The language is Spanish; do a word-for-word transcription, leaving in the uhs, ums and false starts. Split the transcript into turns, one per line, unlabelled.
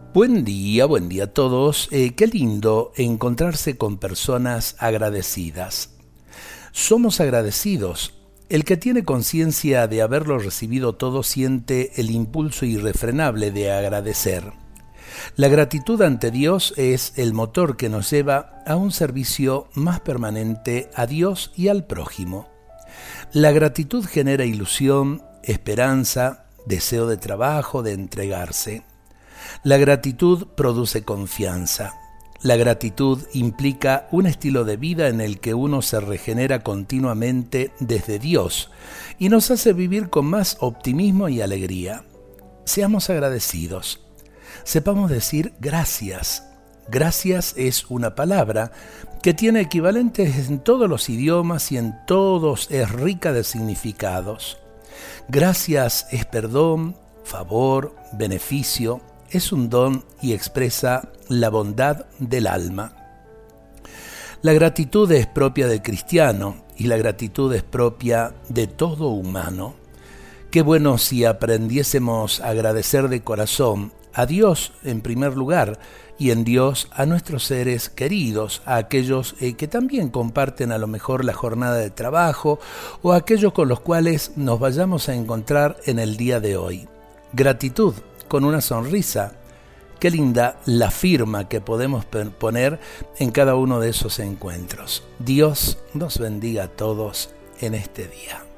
Buen día, buen día a todos. Eh, qué lindo encontrarse con personas agradecidas. Somos agradecidos. El que tiene conciencia de haberlo recibido todo siente el impulso irrefrenable de agradecer. La gratitud ante Dios es el motor que nos lleva a un servicio más permanente a Dios y al prójimo. La gratitud genera ilusión, esperanza, deseo de trabajo, de entregarse. La gratitud produce confianza. La gratitud implica un estilo de vida en el que uno se regenera continuamente desde Dios y nos hace vivir con más optimismo y alegría. Seamos agradecidos. Sepamos decir gracias. Gracias es una palabra que tiene equivalentes en todos los idiomas y en todos es rica de significados. Gracias es perdón, favor, beneficio. Es un don y expresa la bondad del alma. La gratitud es propia del cristiano y la gratitud es propia de todo humano. Qué bueno si aprendiésemos a agradecer de corazón a Dios en primer lugar y en Dios a nuestros seres queridos, a aquellos eh, que también comparten a lo mejor la jornada de trabajo o a aquellos con los cuales nos vayamos a encontrar en el día de hoy. Gratitud con una sonrisa. Qué linda la firma que podemos poner en cada uno de esos encuentros. Dios nos bendiga a todos en este día.